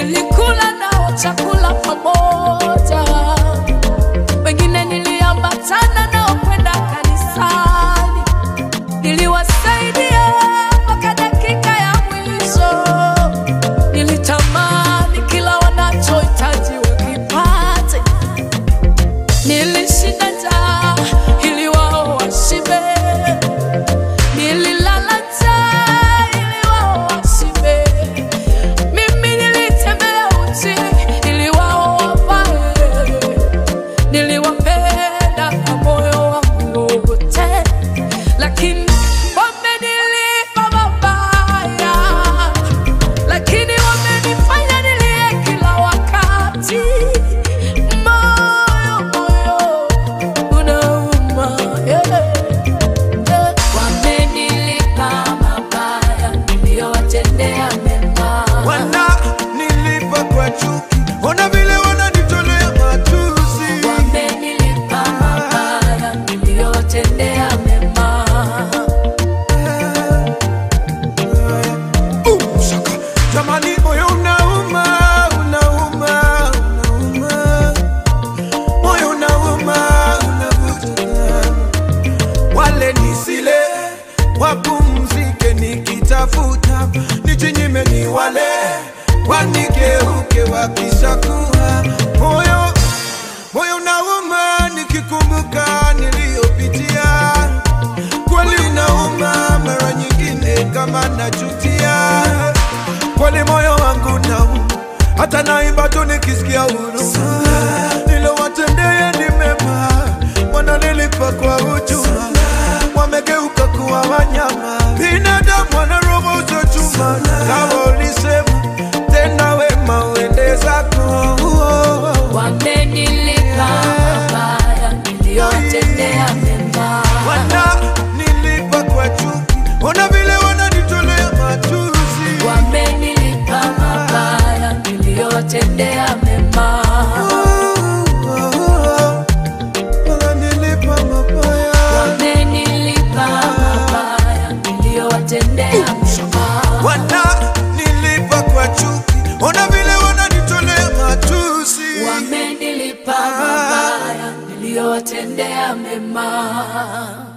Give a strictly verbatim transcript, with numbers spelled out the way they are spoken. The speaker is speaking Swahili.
nilikula nao chakula pamoja, wengine niliambatana nao kwenda kanisani, niliwasaidia mpaka dakika ya mwisho, nilitamani kila wanachohitaji wakipate, nilishinda njaa ili wao washibe, nililala njaa ili wao washibe, mimi nilitembea uchi ili wao wavae, niliwapenda kwa moyo wangu wote, lakini wamenilipa mabaya, lakini wamenifanya nilie kila wakati. Moyo, moyo unauma, yeah. Wamenilipa mabaya, niliyowatendea mema. Wananilipa kwa chuki, ona vile wananitolea matusi. Wamenilipa mabaya, niliyowatendea mema. Uh, shaka. Jamani, moyo unauma, unauma, unauma. Moyo unauma, unavuta. Wale nisile, wapumzike nikitafuta, nijinyime ni wale wanigeuke wakishakuwa. Moyo, moyo unauma nikikumbuka niliyopitia, kweli unauma mara nyingine kama najutia, kweli moyo wangu unauma, hata naimba tu nikisikia huruma. Nilowatendea ni mema, wananilipa kwa hujuma, wamegeuka kuwa wanyama, binadamu wana roho za chuma. Kama ulisema tena wema uende zako. Wamenilipa mabaya, niliyowatendea mema. Wananilipa kwa chuki, ona vile wananitolea matusi. Wamenilipa mabaya, niliyowatendea mema. Wananilipa mabaya, Wamenilipa mabaya, niliyowatendea mema. wananilipa kwa chuki, ona vile wananitolea matusi. Wamenilipa mabaya, niliyowatendea mema.